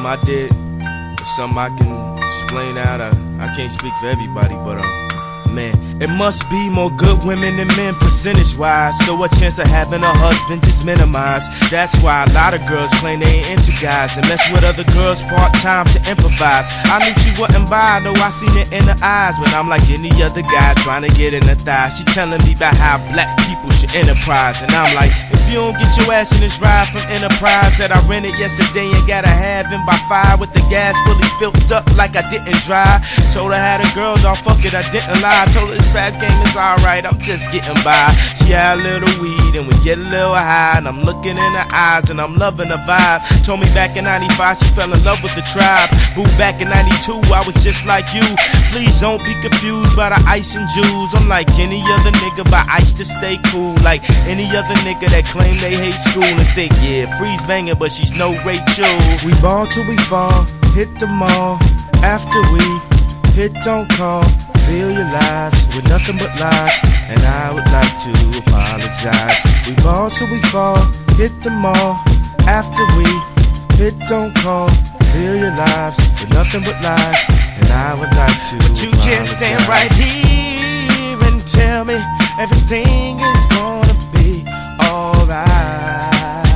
something I did, or something I can explain out. I can't speak for everybody, but man, it must be more good women than men percentage-wise, so a chance of having a husband just minimized. That's why a lot of girls claim they ain't into guys and mess with other girls part-time to improvise. I knew she wasn't bi, though I seen it in her eyes, but I'm like any other guy trying to get in her thighs. She telling me about how black people should enterprise, and I'm like, if you don't get your ass in this ride from Enterprise that I rented yesterday and gotta have him by 5 with the gas fully filled up like I didn't drive. Told her I had a girl, dog, fuck it, I didn't lie. I told her this rap game is alright, I'm just getting by. She had a little weed and we get a little high, and I'm looking in her eyes and I'm loving the vibe. Told me back in 95 she fell in love with the tribe. Boo, back in 92 I was just like you. Please don't be confused by the ice and jewels. I'm like any other nigga, buy ice to stay cool. Like any other nigga that claim they hate school and think, yeah, Freeze banging but she's no Rachel. We ball till we fall, hit the mall. After we hit don't call, fill your lives with nothing but lies, and I would like to apologize. We ball till we fall, hit the mall. After we hit don't call, fill your lives with nothing but lies, and I would like to apologize. But you can't stand right here and tell me everything is gonna be alright,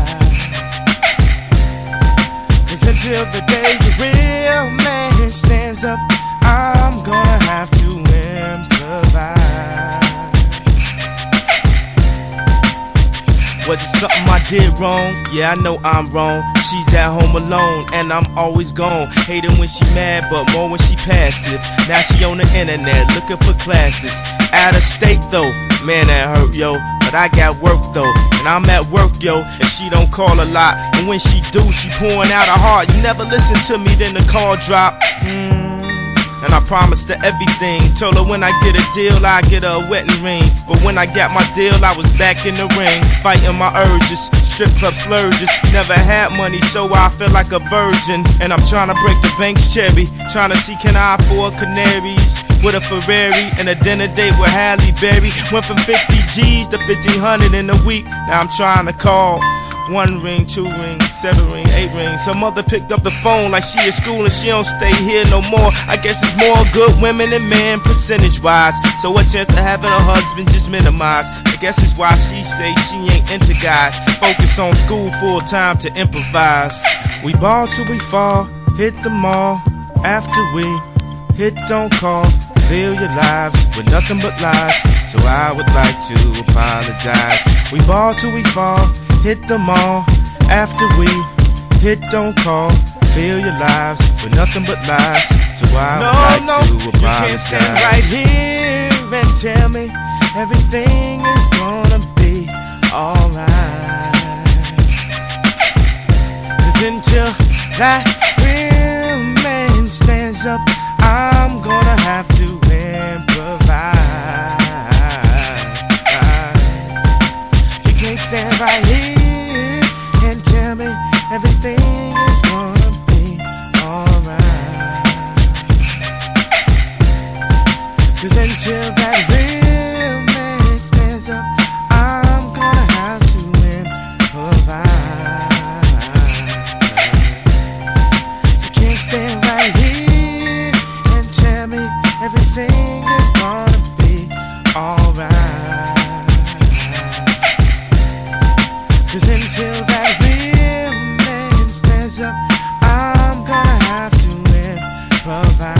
'cause until the day the real man stands up, I'm gonna have to improvise. Was it something I did wrong? Yeah, I know I'm wrong. She's at home alone and I'm always gone. Hating when she mad, but more when she passive. Now she on the internet looking for classes. Out of state though, man that hurt, yo. But I got work though, and I'm at work, yo. And she don't call a lot, and when she do, she pouring out her heart. You never listen to me, then the call drop. And I promised her everything. Told her when I get a deal, I get her a wedding ring. But when I got my deal, I was back in the ring, fighting my urges, strip club splurges. Never had money, so I feel like a virgin. And I'm trying to break the bank's cherry, trying to see can I afford canaries with a Ferrari and a dinner date with Halle Berry. Went from 50 G's to 1,500 in a week. Now I'm trying to call 1 ring, 2 rings, 7 rings, 8 rings. Her mother picked up the phone like she at school and she don't stay here no more. I guess it's more good women than men percentage-wise, so a chance of having a husband just minimized. I guess it's why she say she ain't into guys. Focus on school full time to improvise. We ball till we fall, hit the mall. After we hit don't call, fill your lives with nothing but lies, so I would like to apologize. We ball till we fall, hit the mall. After we hit don't call, fill your lives with nothing but lies, so I would like to apologize. You can't stand right here and tell me everything is gonna be alright, 'cause until that real man stands up, I'm gonna have to improvise. You can't stand right here and tell me everything is gonna be alright, 'cause until that real man stands up, I'm gonna have to improvise. You can't stand right here and tell me everything is gonna be alright, 'cause until that real man stands up, I'm gonna have to improvise.